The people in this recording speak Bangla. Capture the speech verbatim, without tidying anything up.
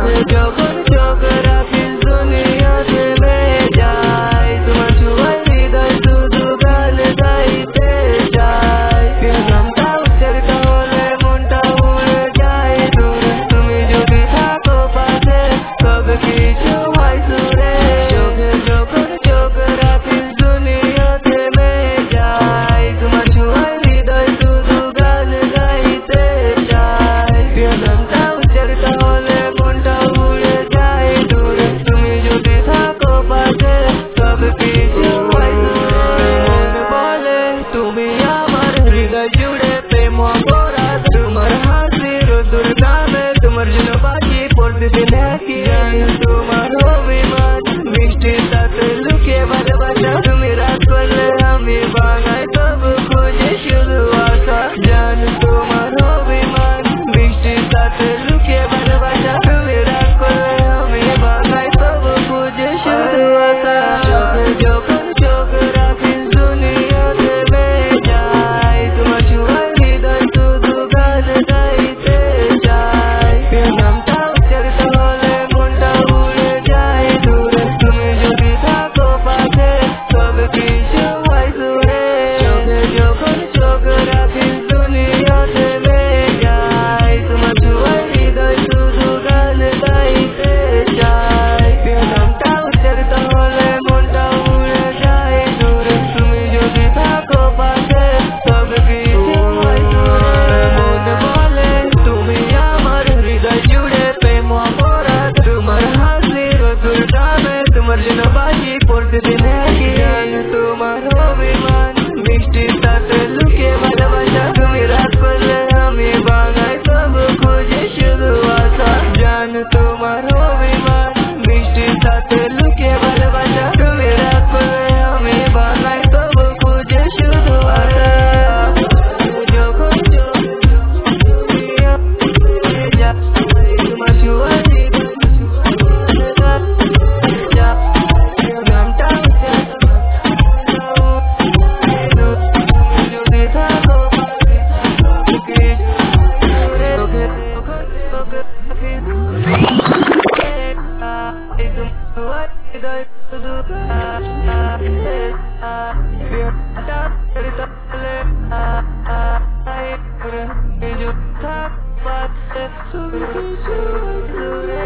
যখন চোখ রাখিস দুনিয়াতে মেয়ে যায়, তোমার ছোঁয়ায় হৃদয় শুধু গান গাইতে চায়। প্রিয় নামটা উচ্চারিত হলে মনটা উড়ে যায় দূরে, তুমি যদি থাকো পাশে সব কিছু হয় সুরে। চোখে যখন চোখ রাখিস দুনিয়াতে মেয়ে যায়, তোমার ছোঁয়ায় হৃদয় শুধু গান গাইতে চায়। প্রিয় নামটা উচ্চারিত হলে মনটা উড়ে যায় দূরে, তুমি যদি থাকো পাশে সব কিছু হয় সুরে। মন বলে তুমি আমার হৃদয় জুড়ে প্রেম অপরাধ, তোমার হাসি রোদ্দুর নামে তোমার জন্য বাকি প্রতিদিন একই গান। তোমার অভিমান মিষ্টির সাথে লুকিয়ে ভালোবাসা, তুমি রাগ করলে আমি বাঙাই তবু খুঁজে শুধু আশা। জান তোমার অভিমান মিষ্টির সাথে লুকিয়ে ভালোবাসা, তুমি রাগ করলে আমি বাঙাই তবু খুঁজে শুধু আশা। চোখে যখন চোখ রাখিস দুনিয়াতে মেয়ে যায়, তোমার ছোঁয়ায় হৃদয় শুধু গান গাইতে চায়। প্রিয় নামটা উচ্চারিত হলে মনটা উড়ে যায় দূরে, তুমি যদি থাকো পাশে সব কিছু হয় সুরে। চোখে যখন চোখ রাখিস দুনিয়াতে মেয়ে যায়, তোমার ছোঁয়ায় হৃদয় শুধু গান গাইতে চায়। প্রিয় নামটা উচ্চারিত হলে মনটা উড়ে যায় দূরে, তুমি যদি থাকো পাশে সব কিছু হয় সুরে। মন বলে তুমি আমার হৃদয় জুড়ে প্রেম অপরাধ, তোমার হাসি রোদ্দুর নামে তোমার জন্য বাকি প্রতিদিন একই গান। তোমার অভিমান মিষ্টির সাথে লুকিয়ে ভালোবাসা, তুমি রাগ করলে আমি বাঙাই তবু খুঁজে শুধু আশা। জান তোমার অভিমান মিষ্টির সাথে লুকিয়ে ভালোবাসা, তুমি রাগ করলে আমি বাঙাই তবু খুঁজে শুধু আশা। যখন চোখ তোমার ছোঁয়ায় হৃদয় নামটা যদি থাকো পাশে